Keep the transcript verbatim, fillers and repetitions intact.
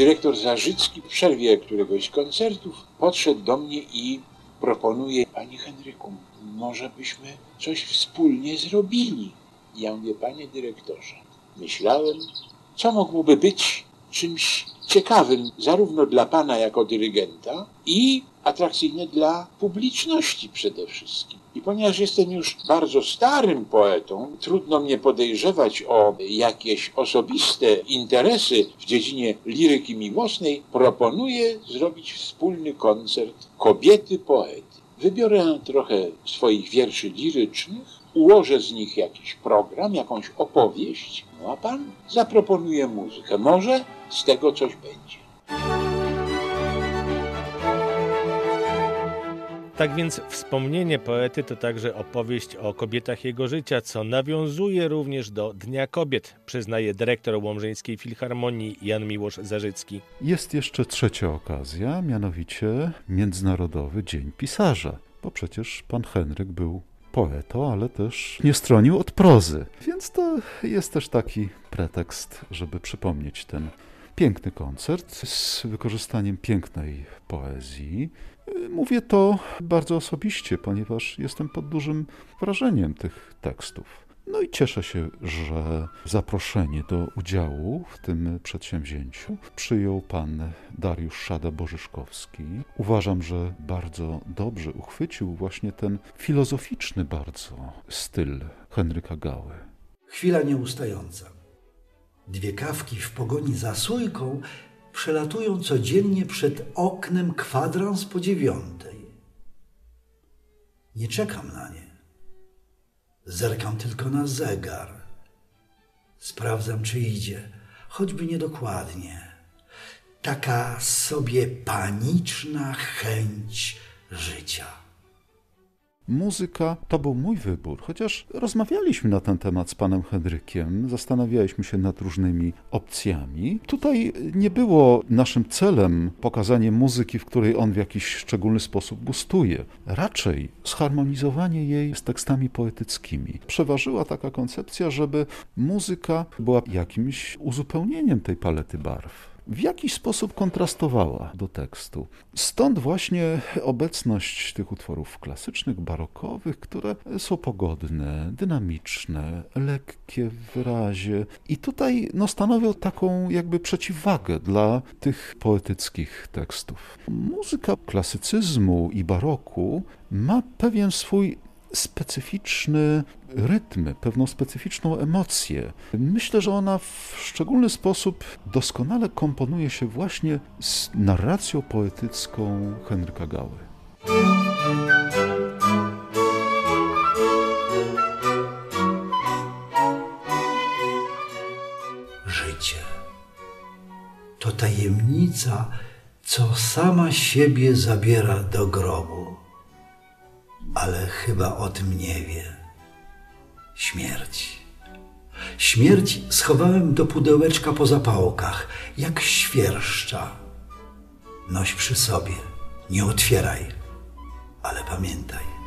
dyrektor Zarzycki w przerwie któregoś z koncertów podszedł do mnie i proponuje: panie Henryku, może byśmy coś wspólnie zrobili. Ja mówię: panie dyrektorze, myślałem, co mogłoby być czymś ciekawym zarówno dla pana jako dyrygenta i atrakcyjne dla publiczności przede wszystkim. I ponieważ jestem już bardzo starym poetą, trudno mnie podejrzewać o jakieś osobiste interesy w dziedzinie liryki miłosnej, proponuję zrobić wspólny koncert Kobiety poety. Wybiorę trochę swoich wierszy lirycznych, ułożę z nich jakiś program, jakąś opowieść, no a pan zaproponuje muzykę. Może z tego coś będzie. Tak więc wspomnienie poety to także opowieść o kobietach jego życia, co nawiązuje również do Dnia Kobiet, przyznaje dyrektor Łomżyńskiej Filharmonii Jan Miłosz Zarzycki. Jest jeszcze trzecia okazja, mianowicie Międzynarodowy Dzień Pisarza, bo przecież pan Henryk był poetą, ale też nie stronił od prozy, więc to jest też taki pretekst, żeby przypomnieć ten piękny koncert z wykorzystaniem pięknej poezji. Mówię to bardzo osobiście, ponieważ jestem pod dużym wrażeniem tych tekstów. No i cieszę się, że zaproszenie do udziału w tym przedsięwzięciu przyjął pan Dariusz Szada-Borzyszkowski. Uważam, że bardzo dobrze uchwycił właśnie ten filozoficzny bardzo styl Henryka Gały. Chwila nieustająca. Dwie kawki w pogoni za sójką przelatują codziennie przed oknem kwadrans po dziewiątej. Nie czekam na nie. Zerkam tylko na zegar. Sprawdzam, czy idzie, choćby niedokładnie. Taka sobie paniczna chęć życia. Muzyka to był mój wybór, chociaż rozmawialiśmy na ten temat z panem Henrykiem, zastanawialiśmy się nad różnymi opcjami. Tutaj nie było naszym celem pokazanie muzyki, w której on w jakiś szczególny sposób gustuje. Raczej zharmonizowanie jej z tekstami poetyckimi. Przeważyła taka koncepcja, żeby muzyka była jakimś uzupełnieniem tej palety barw. W jakiś sposób kontrastowała do tekstu. Stąd właśnie obecność tych utworów klasycznych, barokowych, które są pogodne, dynamiczne, lekkie w wyrazie i tutaj no, stanowią taką jakby przeciwwagę dla tych poetyckich tekstów. Muzyka klasycyzmu i baroku ma pewien swój specyficzny rytm, pewną specyficzną emocję. Myślę, że ona w szczególny sposób doskonale komponuje się właśnie z narracją poetycką Henryka Gały. Życie to tajemnica, co sama siebie zabiera do grobu. Ale chyba o tym nie wie. Śmierć. Śmierć schowałem do pudełeczka po zapałkach, jak świerszcza. Noś przy sobie, nie otwieraj, ale pamiętaj,